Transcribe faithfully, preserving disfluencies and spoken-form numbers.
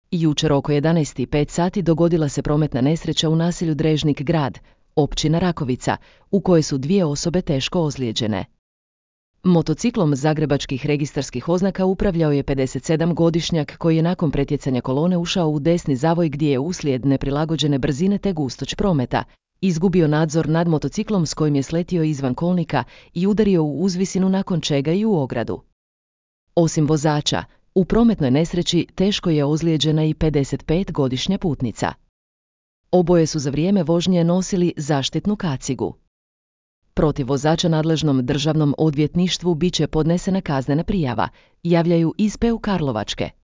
Jučer oko jedanaest i pet sati dogodila se prometna nesreća u naselju Drežnik grad, općina Rakovica, u kojoj su dvije osobe teško ozlijeđene. Motociklom zagrebačkih registarskih oznaka upravljao je pedesetsedamgodišnjak koji je nakon pretjecanja kolone ušao u desni zavoj gdje je uslijed neprilagođene brzine te gustoć prometa izgubio nadzor nad motociklom s kojim je sletio izvan kolnika i udario u uzvisinu nakon čega i u ogradu. Osim vozača, u prometnoj nesreći teško je ozlijeđena i pedesetpetgodišnja putnica. Oboje su za vrijeme vožnje nosili zaštitnu kacigu. Protiv vozača nadležnom državnom odvjetništvu bit će podnesena kaznena prijava, javljaju iz P U Karlovačke.